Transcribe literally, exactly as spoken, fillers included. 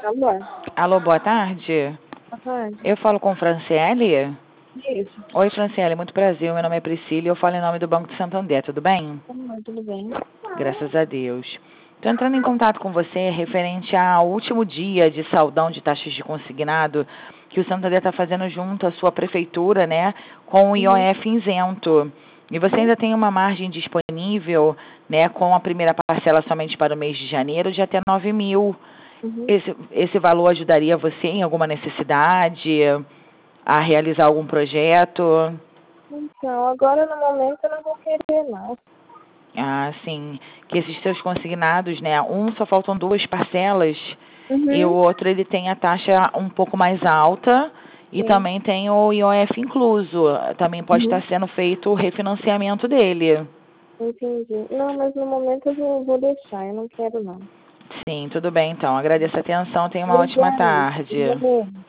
Alô? Alô, boa tarde. Boa tarde. Eu falo com Franciele? Isso. Oi, Franciele, muito prazer. Meu nome é Priscila e eu falo em nome do Banco de Santander, tudo bem? Oi, tudo bem? Graças a Deus. Estou entrando em contato com você referente ao último dia de saldão de taxas de consignado que o Santander está fazendo junto à sua prefeitura, né, com o I O F uhum. isento. E você ainda tem uma margem disponível, né, com a primeira parcela somente para o mês de janeiro de até nove mil. Uhum. Esse, esse valor ajudaria você em alguma necessidade, a realizar algum projeto? Então, agora no momento eu não vou querer, não. Ah, sim. Que esses seus consignados, né? Um só faltam duas parcelas Uhum. e o outro ele tem a taxa um pouco mais alta e Sim. também tem o I O F incluso. Também pode Uhum. estar sendo feito o refinanciamento dele. Entendi. Não, mas no momento eu vou, vou deixar, eu não quero não. Sim, tudo bem então. Agradeço a atenção. Tenha uma ótima Obrigada. tarde. Obrigada.